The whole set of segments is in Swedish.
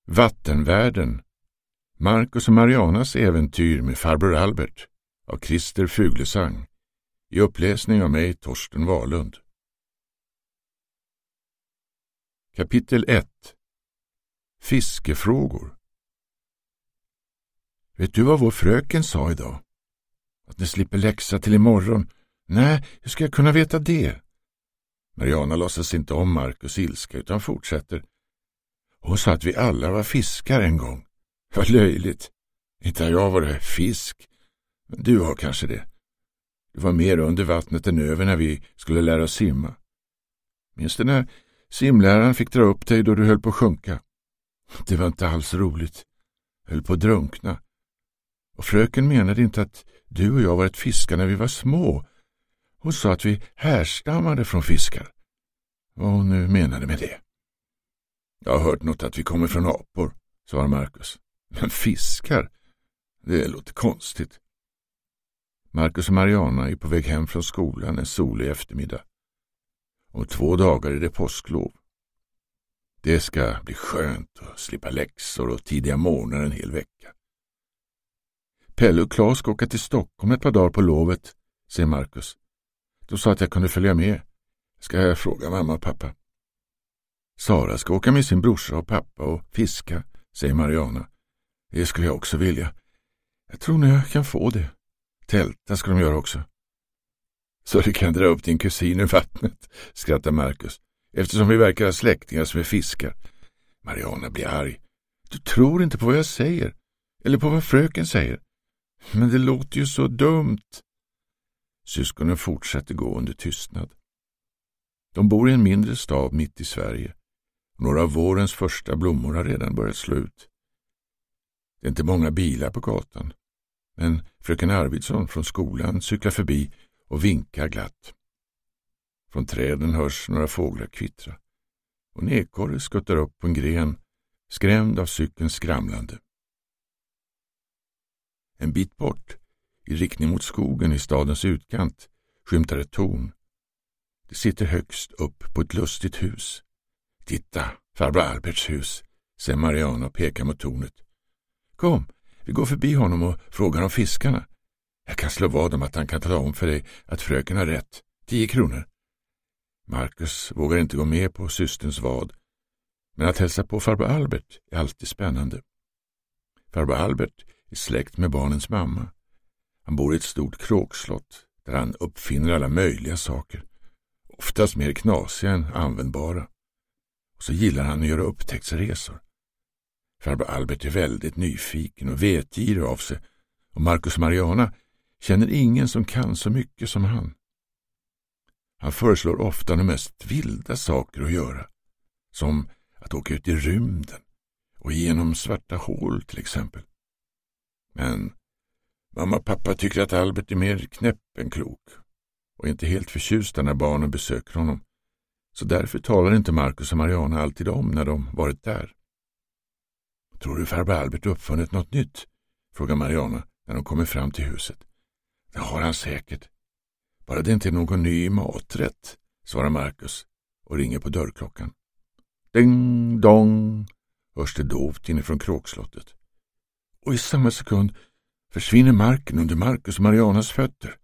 Vattenvärlden. Marcus och Marianas äventyr med farbror Albert av Christer Fuglesang i uppläsning av mig, Torsten Wahlund. Kapitel 1. Fiskefrågor. Vet du vad vår fröken sa idag? Att ni slipper läxa till imorgon. Nej, hur ska jag kunna veta det? Mariana låtsas inte om Marcus ilska utan fortsätter. Hon sa att vi alla var fiskar en gång. Vad löjligt. Inte har jag varit fisk. Men du har kanske det. Du var mer under vattnet än över när vi skulle lära oss simma. Minns du när simläraren fick dra upp dig då du höll på att sjunka? Det var inte alls roligt. Jag höll på att drunkna. Och fröken menade inte att du och jag varit fiskar när vi var små. Hon sa att vi härstammade från fiskar. Vad hon nu menade med det. Jag har hört något att vi kommer från apor, svarade Marcus. Men fiskar? Det låter konstigt. Marcus och Mariana är på väg hem från skolan en solig eftermiddag. Om 2 dagar är det påsklov. Det ska bli skönt att slippa läxor och tidiga morgnar en hel vecka. Pelle och Claes ska åka till Stockholm ett par dagar på lovet, säger Marcus. De sa att jag kunde följa med. Ska jag fråga mamma och pappa? Sara ska åka med sin brorsa och pappa och fiska, säger Mariana. Det skulle jag också vilja. Jag tror nog jag kan få det. Tälta ska de göra också. Så du kan dra upp din kusin ur vattnet, skrattar Marcus. Eftersom vi verkar ha släktingar som är fiskar. Mariana blir arg. Du tror inte på vad jag säger. Eller på vad fröken säger. Men det låter ju så dumt. Syskonen fortsätter gå under tystnad. De bor i en mindre stad mitt i Sverige. Några av vårens första blommor har redan börjat slå ut. Det är inte många bilar på gatan. Men fröken Arvidsson från skolan cyklar förbi och vinkar glatt. Från träden hörs några fåglar kvittra. Och en ekorre skuttar upp på en gren, skrämd av cykelns skramlande. En bit bort, i riktning mot skogen i stadens utkant, skymtar ett torn. Det sitter högst upp på ett lustigt hus. Titta, farbror Alberts hus, säger Mariana och pekar mot tornet. Kom, vi går förbi honom och frågar om fiskarna. Jag kan slå vad om att han kan tala om för dig att fröken har rätt. 10 kronor. Marcus vågar inte gå med på systerns vad. Men att hälsa på farbror Albert är alltid spännande. Farbror Albert är släkt med barnens mamma. Han bor i ett stort kråkslott där han uppfinner alla möjliga saker. Oftast mer knasiga än användbara. Och så gillar han att göra upptäcktsresor. Farbror Albert är väldigt nyfiken och vetgirig av sig. Och Marcus och Mariana känner ingen som kan så mycket som han. Han föreslår ofta de mest vilda saker att göra. Som att åka ut i rymden och genom svarta hål till exempel. Men mamma och pappa tycker att Albert är mer knäpp än klok och inte helt förtjusta när barnen besöker honom. Så därför talar inte Marcus och Mariana alltid om när de varit där. Tror du farbror Albert uppfunnit något nytt? Frågar Mariana när de kommer fram till huset. Det har han säkert. Bara det inte är någon ny maträtt, svarar Marcus och ringer på dörrklockan. Ding dong, hörs det dovt inifrån kråkslottet. Och i samma sekund försvinner marken under Marcus och Marianas fötter.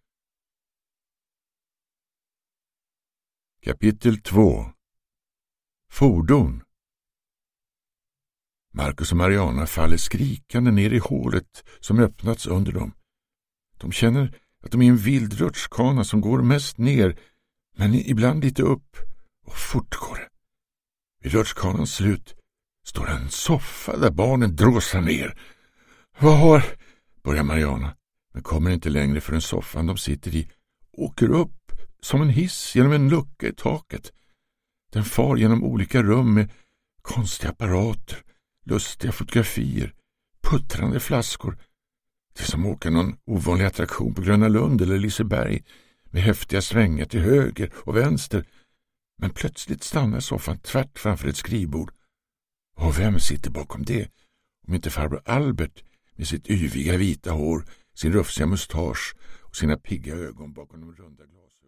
Kapitel 2. Fordon. Marcus och Mariana faller skrikande ner i hålet som öppnats under dem. De känner att de är en vild rutschkana som går mest ner, men ibland lite upp, och fort går det. Vid rutschkanans slut står en soffa där barnen dråsar ner. Vad har... börjar Mariana, men kommer inte längre förrän soffan de sitter i åker upp som en hiss genom en lucka i taket. Den far genom olika rum med konstiga apparater, lustiga fotografier, puttrande flaskor. Det är som åka någon ovanlig attraktion på Gröna Lund eller Liseberg med häftiga svängar till höger och vänster. Men plötsligt stannar soffan tvärt framför ett skrivbord. Och vem sitter bakom det? Om inte farbror Albert med sitt yviga vita hår, sin rufsiga mustasch och sina pigga ögon bakom de runda glasen.